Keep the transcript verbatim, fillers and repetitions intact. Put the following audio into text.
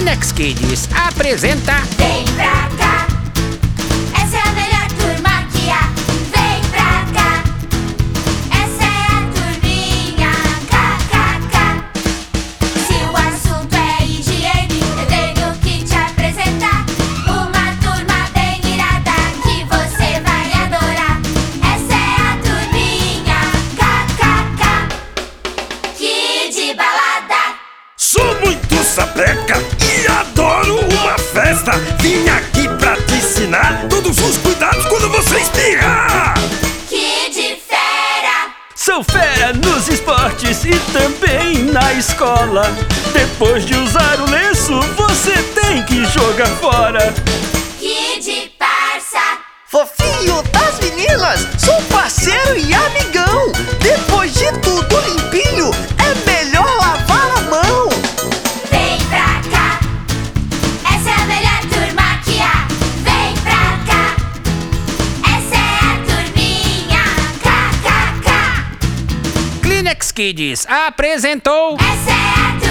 Kleenex Kids apresenta Vem pra cá, essa é a melhor turma que há. Vem pra cá, essa é a turminha K K K. Se o assunto é higiene, eu tenho que te apresentar uma turma bem irada que você vai adorar. Essa é a turminha K K K, Kid Balada. Sou muito sapeca e adoro uma festa. Vim aqui pra te ensinar todos os cuidados quando você espirrar. Kid Fera. Sou fera nos esportes e também na escola. Depois de usar o lenço, você tem que jogar fora. Kid Parça. Fofinho das meninas, sou parceiro e amigão. Depois de tudo limpinho, é melhor lavar a mão. Vem pra cá, essa é a melhor turma que há. Vem pra cá, essa é a turminha K K K. Kleenex Kids apresentou Essa é a turminha